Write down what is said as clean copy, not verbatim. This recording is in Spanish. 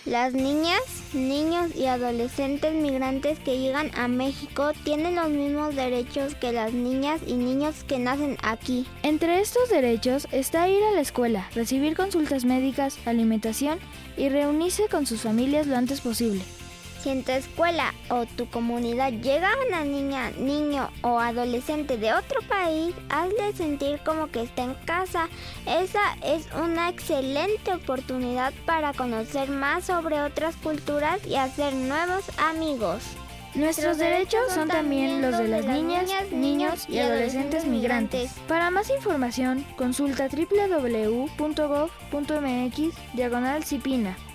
Las niñas, niños y adolescentes migrantes que llegan a México tienen los mismos derechos que las niñas y niños que nacen aquí. Entre estos derechos está ir a la escuela, recibir consultas médicas, alimentación y reunirse con sus familias lo antes posible. Si en tu escuela o tu comunidad llega una niña, niño o adolescente de otro país, hazle sentir como que está en casa. Esa es una excelente oportunidad para conocer más sobre otras culturas y hacer nuevos amigos. Nuestros derechos son también los de las niñas, niños y adolescentes migrantes. Para más información, consulta www.gov.mx/Cipina.